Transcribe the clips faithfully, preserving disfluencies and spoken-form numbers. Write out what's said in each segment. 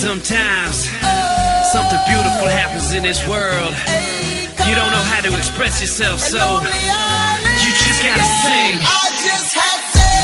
Sometimes something beautiful happens in this world. You don't know how to express yourself, so you just gotta sing. I just had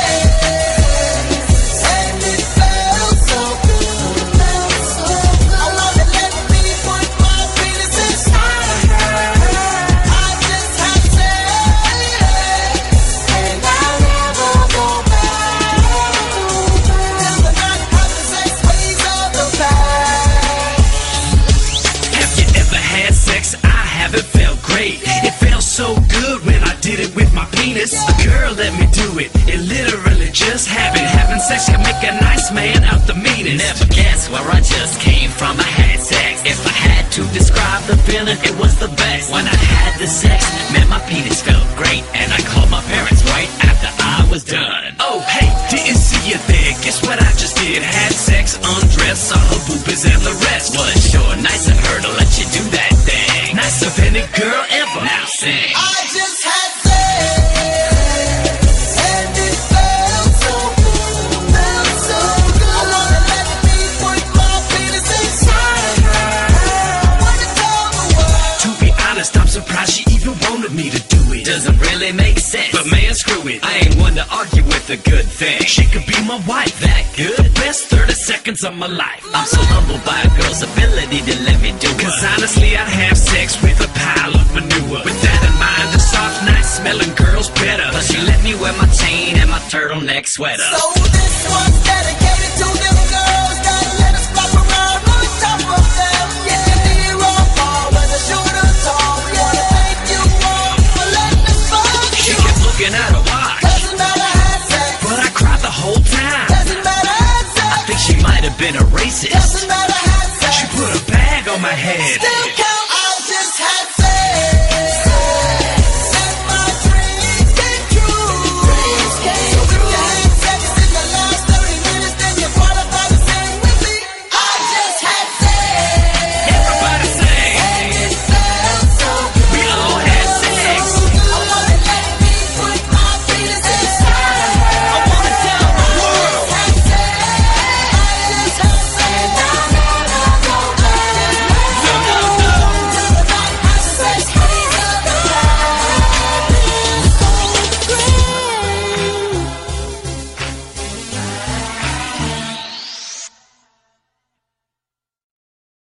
sex, and it felt so good. I wanna let me put my penis inside her. I just had sex, and I'll never go back. Till the night after sex ways of the past. Have you ever had sex? I haven't felt great. It felt so good when I did it with my penis. A girl let me do it. It literally just happened. Having sex can make a nice man out the meanest. Never guess where I just came from. I had sex. If I had to describe the feeling, it was the best. When I had the sex, man, my penis felt great, and I called my parents right after I was done. Oh, hey, didn't see you there. Guess what I just did? Had sex, undressed, saw her boobies and the rest. Was sure nice of her to let you do that thing. Nice of any girl ever. Now sing. I just had sex, and it felt so good, felt so good. I wanna let me put my penis inside her. I wanna tell the world. To be honest, I'm surprised she even wanted me to do it. Doesn't really make sense, But man, screw it. I ain't one to argue with a good thing. She could be my wife. That good? The best thirty seconds of my life. I'm so humbled by a girl's ability to let me do Cause it. honestly, I'd have sex with a pile of manure. With that in mind, a soft night smelling girl's better. But she let me wear my chain and my turtleneck sweater. So this one's dedicated to them girls that let us flop around on top of them. If you need raw ball, whether short or tall, we wanna thank you all for letting us fuck She you. kept looking at her watch, Doesn't matter, had sex. but I cried the whole time. Doesn't matter, had sex. I think she might have been a racist. Doesn't matter, had sex. She put a bag on my head. Still